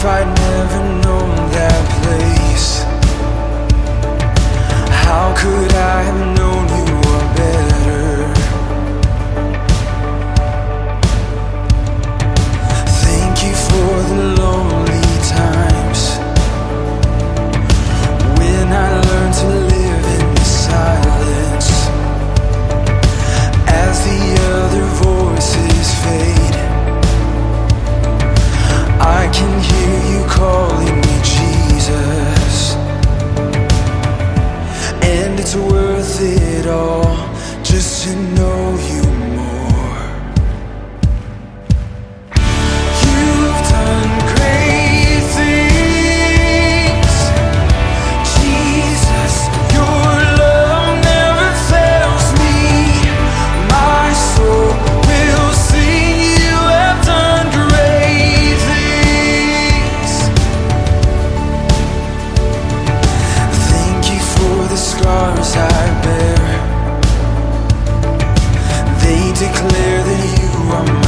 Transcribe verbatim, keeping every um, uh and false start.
I'd never known that place, how could I have known you were better? Thank you for the lonely times when I learned to live in the silence. As the other voices fade, I can hear you calling me Jesus, and it's worth it all just to know you more. You've done great things, Jesus, your love never fails me. My soul will sing, you have done great things. Thank you for the scars I bear, they declare that you are mine.